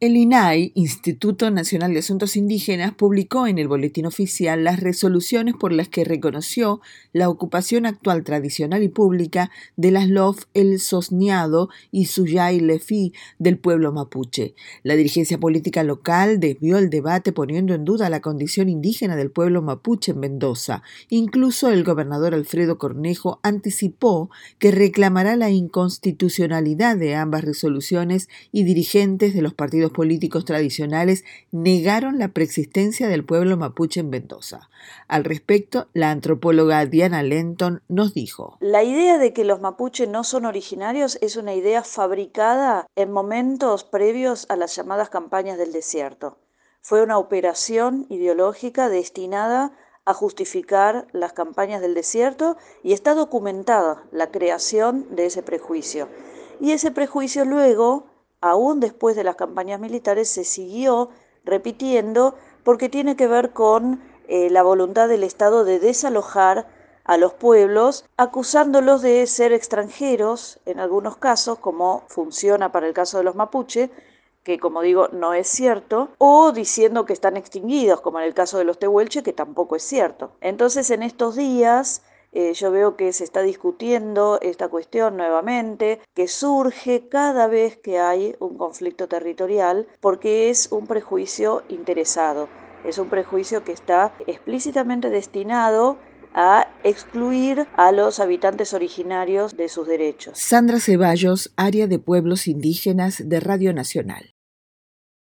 El INAI, Instituto Nacional de Asuntos Indígenas, publicó en el Boletín Oficial las resoluciones por las que reconoció la ocupación actual tradicional y pública de las Lof El Sosniado y Suyay Lefi del pueblo mapuche. La dirigencia política local desvió el debate poniendo en duda la condición indígena del pueblo mapuche en Mendoza. Incluso el gobernador Alfredo Cornejo anticipó que reclamará la inconstitucionalidad de ambas resoluciones y dirigentes de los partidos políticos tradicionales negaron la preexistencia del pueblo mapuche en Mendoza. Al respecto, la antropóloga Diana Lenton nos dijo: La idea de que los mapuches no son originarios es una idea fabricada en momentos previos a las llamadas campañas del desierto. Fue una operación ideológica destinada a justificar las campañas del desierto y está documentada la creación de ese prejuicio. Y ese prejuicio luego, aún después de las campañas militares, se siguió repitiendo porque tiene que ver con la voluntad del Estado de desalojar a los pueblos, acusándolos de ser extranjeros en algunos casos, como funciona para el caso de los mapuche, que como digo no es cierto, o diciendo que están extinguidos, como en el caso de los tehuelche, que tampoco es cierto. Entonces en estos días yo veo que se está discutiendo esta cuestión nuevamente, que surge cada vez que hay un conflicto territorial, porque es un prejuicio interesado, es un prejuicio que está explícitamente destinado a excluir a los habitantes originarios de sus derechos. Sandra Ceballos, Área de Pueblos Indígenas de Radio Nacional.